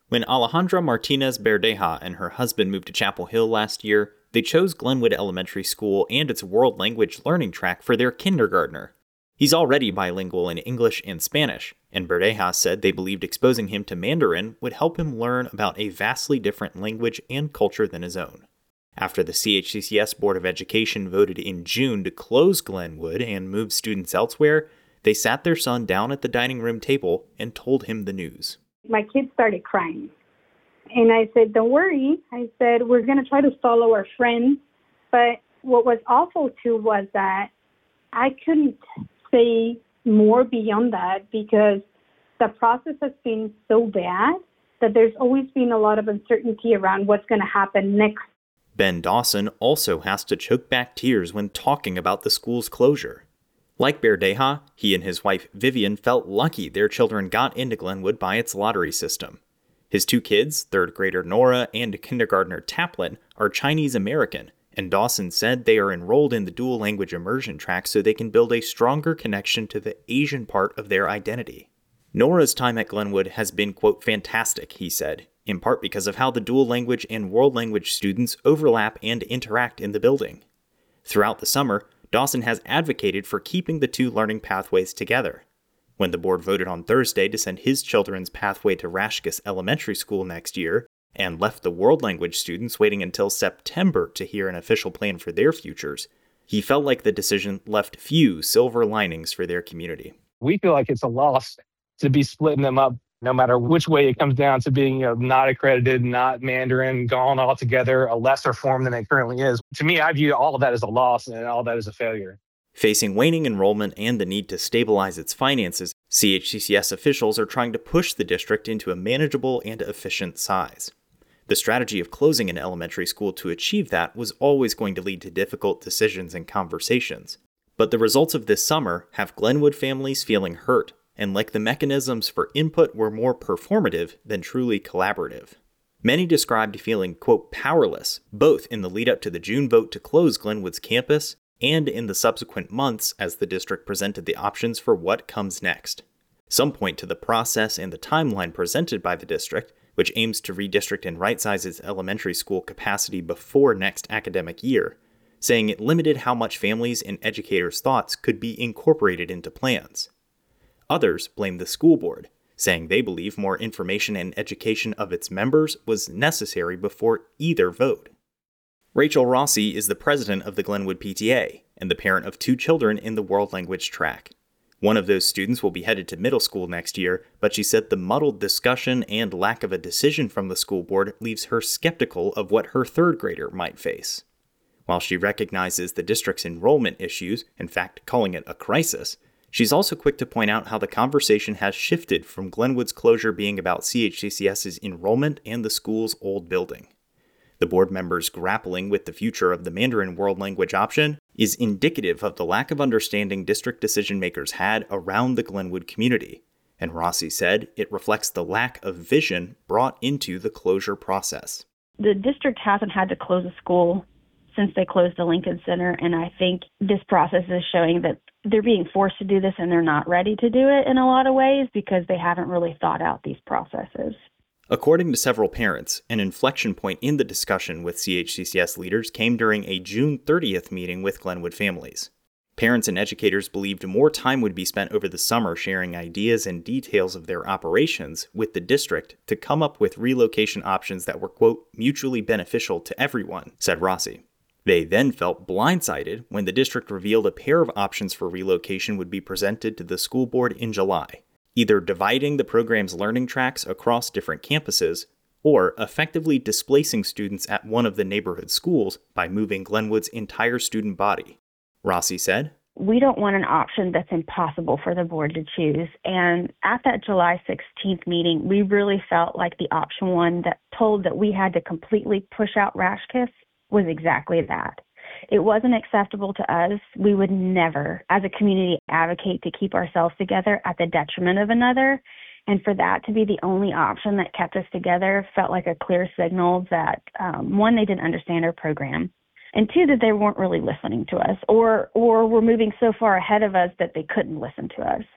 When Alejandra Martinez Verdeja and her husband moved to Chapel Hill last year, they chose Glenwood Elementary School and its world language learning track for their kindergartner. He's already bilingual in English and Spanish, and Verdeja said they believed exposing him to Mandarin would help him learn about a vastly different language and culture than his own. After the CHCCS Board of Education voted in June to close Glenwood and move students elsewhere, they sat their son down at the dining room table and told him the news. My kids started crying. And I said, don't worry. I said, we're going to try to follow our friends. But what was awful too was that I couldn't say more beyond that because the process has been so bad that there's always been a lot of uncertainty around what's going to happen next. Ben Dawson also has to choke back tears when talking about the school's closure. Like Verdeja, he and his wife Vivian felt lucky their children got into Glenwood by its lottery system. His two kids, third grader Nora and kindergartner Taplin, are Chinese American, and Dawson said they are enrolled in the dual language immersion track so they can build a stronger connection to the Asian part of their identity. Nora's time at Glenwood has been, quote, fantastic, he said, in part because of how the dual language and world language students overlap and interact in the building. Throughout the summer, Dawson has advocated for keeping the two learning pathways together. When the board voted on Thursday to send his children's pathway to Rashkus Elementary School next year, and left the world language students waiting until September to hear an official plan for their futures, he felt like the decision left few silver linings for their community. We feel like it's a loss to be splitting them up, no matter which way it comes down to being not accredited, not Mandarin, gone altogether, a lesser form than it currently is. To me, I view all of that as a loss and all of that as a failure. Facing waning enrollment and the need to stabilize its finances, CHCCS officials are trying to push the district into a manageable and efficient size. The strategy of closing an elementary school to achieve that was always going to lead to difficult decisions and conversations. But the results of this summer have Glenwood families feeling hurt, and like the mechanisms for input were more performative than truly collaborative. Many described feeling, quote, powerless, both in the lead up to the June vote to close Glenwood's campus and in the subsequent months as the district presented the options for what comes next. Some point to the process and the timeline presented by the district, which aims to redistrict and right-size its elementary school capacity before next academic year, saying it limited how much families' and educators' thoughts could be incorporated into plans. Others blame the school board, saying they believe more information and education of its members was necessary before either vote. Rachel Rossi is the president of the Glenwood PTA and the parent of two children in the world language track. One of those students will be headed to middle school next year, but she said the muddled discussion and lack of a decision from the school board leaves her skeptical of what her third grader might face. While she recognizes the district's enrollment issues, in fact calling it a crisis, she's also quick to point out how the conversation has shifted from Glenwood's closure being about CHCCS's enrollment and the school's old building. The board members grappling with the future of the Mandarin world language option is indicative of the lack of understanding district decision makers had around the Glenwood community, and Rossi said it reflects the lack of vision brought into the closure process. The district hasn't had to close a school since they closed the Lincoln Center, and I think this process is showing that they're being forced to do this and they're not ready to do it in a lot of ways because they haven't really thought out these processes. According to several parents, an inflection point in the discussion with CHCCS leaders came during a June 30th meeting with Glenwood families. Parents and educators believed more time would be spent over the summer sharing ideas and details of their operations with the district to come up with relocation options that were, quote, mutually beneficial to everyone, said Rossi. They then felt blindsided when the district revealed a pair of options for relocation would be presented to the school board in July, either dividing the program's learning tracks across different campuses or effectively displacing students at one of the neighborhood schools by moving Glenwood's entire student body. Rossi said, "We don't want an option that's impossible for the board to choose. And at that July 16th meeting, we really felt like the option one that told that we had to completely push out Rashkus was exactly that. It wasn't acceptable to us. We would never, as a community, advocate to keep ourselves together at the detriment of another. And for that to be the only option that kept us together felt like a clear signal that, one, they didn't understand our program, and two, that they weren't really listening to us or were moving so far ahead of us that they couldn't listen to us."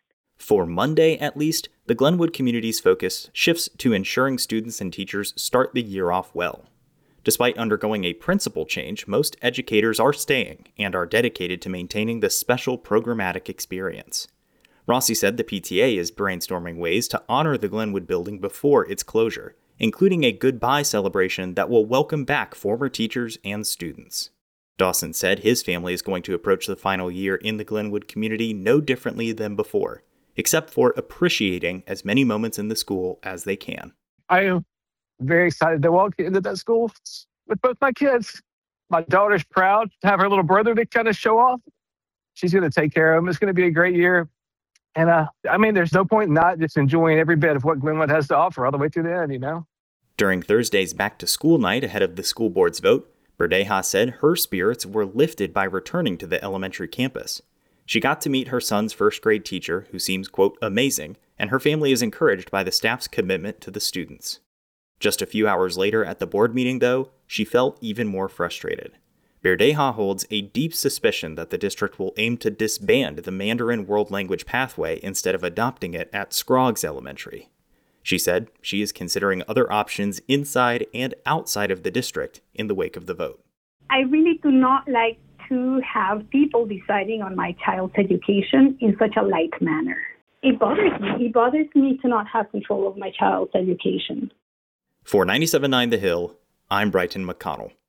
For Monday, at least, the Glenwood community's focus shifts to ensuring students and teachers start the year off well. Despite undergoing a principal change, most educators are staying and are dedicated to maintaining the special programmatic experience. Rossi said the PTA is brainstorming ways to honor the Glenwood building before its closure, including a goodbye celebration that will welcome back former teachers and students. Dawson said his family is going to approach the final year in the Glenwood community no differently than before, except for appreciating as many moments in the school as they can. I am very excited to walk into that school with both my kids. My daughter's proud to have her little brother to kind of show off. She's going to take care of him. It's going to be a great year. And there's no point in not just enjoying every bit of what Glenwood has to offer all the way to the end, During Thursday's back-to-school night ahead of the school board's vote, Berdeja said her spirits were lifted by returning to the elementary campus. She got to meet her son's first-grade teacher, who seems, quote, amazing, and her family is encouraged by the staff's commitment to the students. Just a few hours later at the board meeting, though, she felt even more frustrated. Berdeja holds a deep suspicion that the district will aim to disband the Mandarin World Language pathway instead of adopting it at Scroggs Elementary. She said she is considering other options inside and outside of the district in the wake of the vote. I really do not like to have people deciding on my child's education in such a light manner. It bothers me. It bothers me to not have control of my child's education. For 97.9 The Hill, I'm Brighton McConnell.